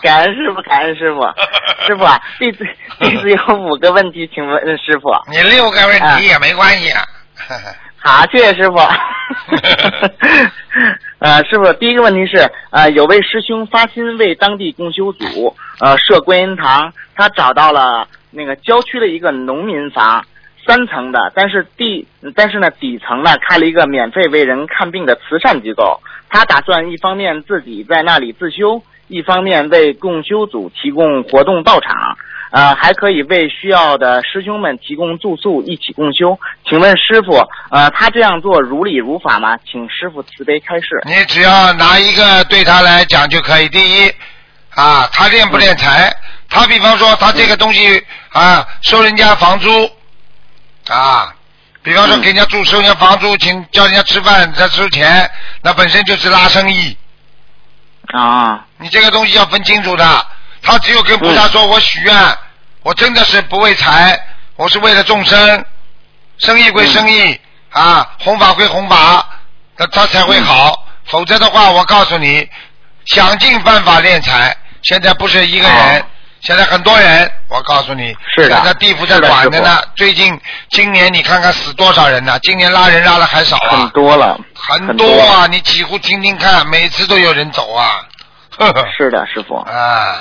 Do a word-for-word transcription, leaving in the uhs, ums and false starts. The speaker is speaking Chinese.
感恩师傅，感恩师傅。师傅啊，弟子弟子有五个问题，请问师傅。 你六个问题也没关系啊。 好，谢谢师傅。呃，师傅，第一个问题是，呃，有位师兄发心为当地共修组呃设观音堂，他找到了那个郊区的一个农民房，三层的，但是地但是呢底层呢开了一个免费为人看病的慈善机构，他打算一方面自己在那里自修，一方面为共修组提供活动道场。呃，还可以为需要的师兄们提供住宿，一起共修。请问师傅，呃，他这样做如理如法吗？请师傅慈悲开示。 你只要拿一个对他来讲就可以。第一，啊，他练不练财？嗯、他比方说他这个东西啊，收人家房租，啊，比方说给人家住收人家房租，请叫人家吃饭再收钱，那本身就是拉生意。 啊， 你这个东西要分清楚的。他只有跟菩萨说，我许愿、嗯，我真的是不为财，我是为了众生，生意归生意、嗯、啊，弘法归弘法，那他才会好、嗯。否则的话，我告诉你，想尽办法敛财。现在不是一个人，哦、现在很多人，我告诉你， 是的， 现在地府在管着呢。最近今年你看看死多少人呢？今年拉人拉的还少啊， 很多了， 很多啊！你几乎听听看，每次都有人走啊。 是的，师傅。 啊。